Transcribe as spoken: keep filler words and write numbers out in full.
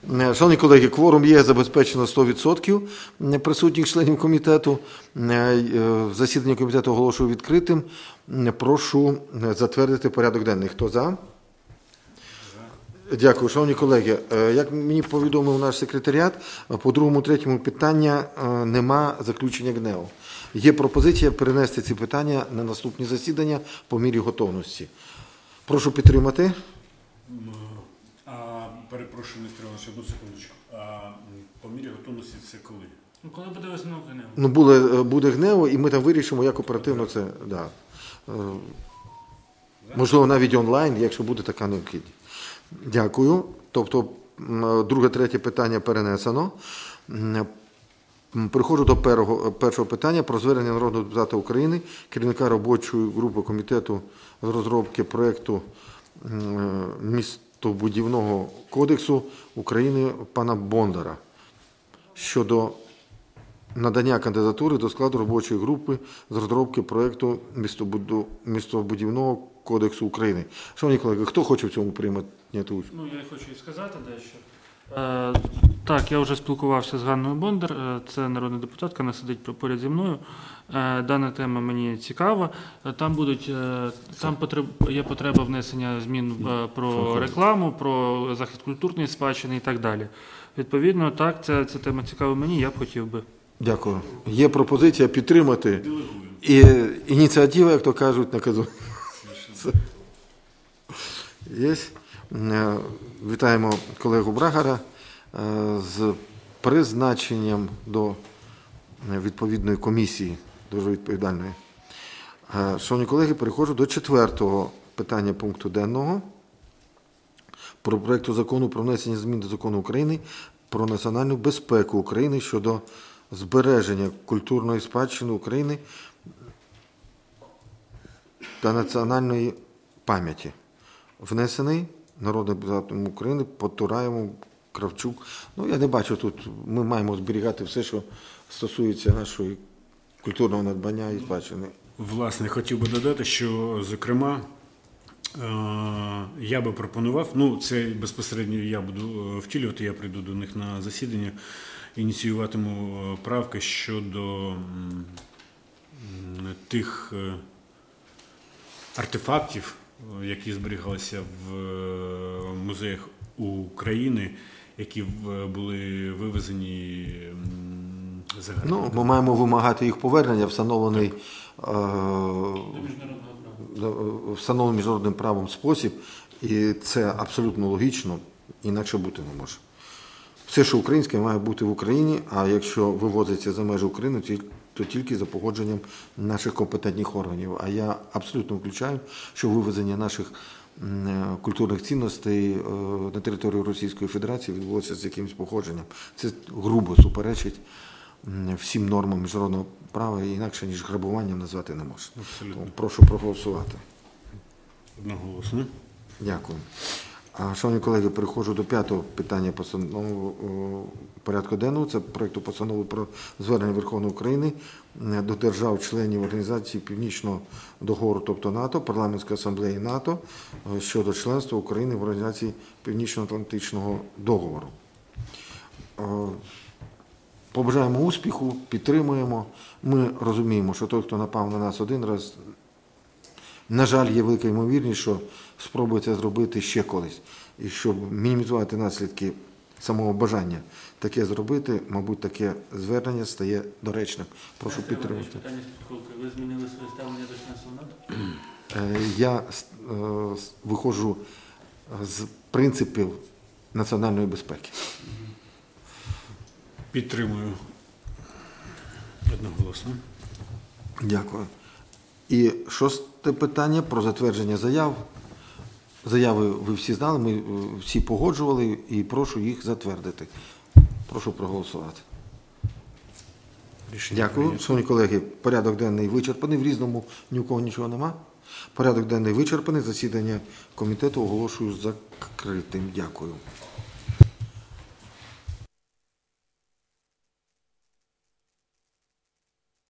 Шановні колеги, кворум є, забезпечено сто відсотків присутніх членів комітету. Засідання комітету оголошую відкритим. Прошу затвердити порядок денний. Хто за? Дякую. Шановні колеги, як мені повідомив наш секретаріат, по другому, третьому питання нема заключення ГНЕУ. Є пропозиція перенести ці питання на наступні засідання по мірі готовності. Прошу підтримати. А, перепрошую, Нестор Іванович, одну секундочку. А по мірі готовності це коли? Ну, коли буде висновок ГНЕУ? Ну, буде, буде ГНЕУ, і ми там вирішимо, як оперативно це, да. Можливо, навіть онлайн, якщо буде така необхідність. Дякую. Тобто, друге, третє питання перенесено. Переходжу до першого, першого питання про звернення народного депутата України, керівника робочої групи комітету з розробки проєкту містобудівного кодексу України пана Бондара щодо надання кандидатури до складу робочої групи з розробки проєкту містобудівного кодексу України. Шановні колеги, хто хоче в цьому приймати участь? Ну, я хочу і сказати дещо. Е, так, я вже спілкувався з Ганною Бондар, е, це народна депутатка, вона сидить поряд зі мною. Е, дана тема мені цікава. Е, там будуть, е, там потреб, є потреба внесення змін е, про рекламу, про захист культурної спадщини і так далі. Відповідно, так, ця, ця тема цікава мені, я б хотів би. Дякую. Є пропозиція підтримати. І ініціатива, як то кажуть, наказує. Є. Вітаємо колегу Брагара з призначенням до відповідної комісії, дуже відповідальної. Шановні колеги, переходжу до четвертого питання пункту денного про проєкту закону про внесення змін до Закону України про національну безпеку України щодо збереження культурної спадщини України та національної пам'яті. Внесений народним депутатом України Потураєвим, Кравчук. Ну, я не бачу тут, ми маємо зберігати все, що стосується нашої культурного надбання і спадщини. Власне, хотів би додати, що, зокрема, я би пропонував, ну, це безпосередньо я буду втілювати, я прийду до них на засідання, ініціюватиму правки щодо тих артефактів, які зберігалися в музеях України, які були вивезені за границю. Ну, ми маємо вимагати їх повернення, встановлений, е, встановлений міжнародним правом спосіб, і це абсолютно логічно, інакше бути не може. Все, що українське, має бути в Україні, а якщо вивозиться за межі України, то тільки за погодженням наших компетентних органів. А я абсолютно включаю, що вивезення наших культурних цінностей на територію Російської Федерації відбулося з якимось походженням. Це грубо суперечить всім нормам міжнародного права, і інакше, ніж грабуванням, назвати не можна. Абсолютно. Прошу проголосувати. Одноголосно. Дякую. Шановні колеги, переходжу до п'ятого питання постанови порядку денного. Це проєкту постанови про звернення Верховної України до держав-членів Організації Північного договору, тобто НАТО, Парламентської асамблеї НАТО, щодо членства України в Організації Північно-Атлантичного договору. Побажаємо успіху, підтримуємо. Ми розуміємо, що той, хто напав на нас один раз, на жаль, є велика ймовірність, що спробує це зробити ще колись. І щоб мінімізувати наслідки самого бажання таке зробити, мабуть, таке звернення стає доречним. Прошу підтримати. Питання з підхилки. Ви змінили своє ставлення до членства НАТО? Я виходжу з принципів національної безпеки. Підтримую. Одноголосно. Дякую. І шосте питання про затвердження заяв. Заяви ви всі знали, ми всі погоджували і прошу їх затвердити. Прошу проголосувати. Рішення Дякую. прийнято. Шановні колеги, порядок денний вичерпаний. В Різному ні у кого нічого нема. Порядок денний вичерпаний. Засідання комітету оголошую закритим. Дякую.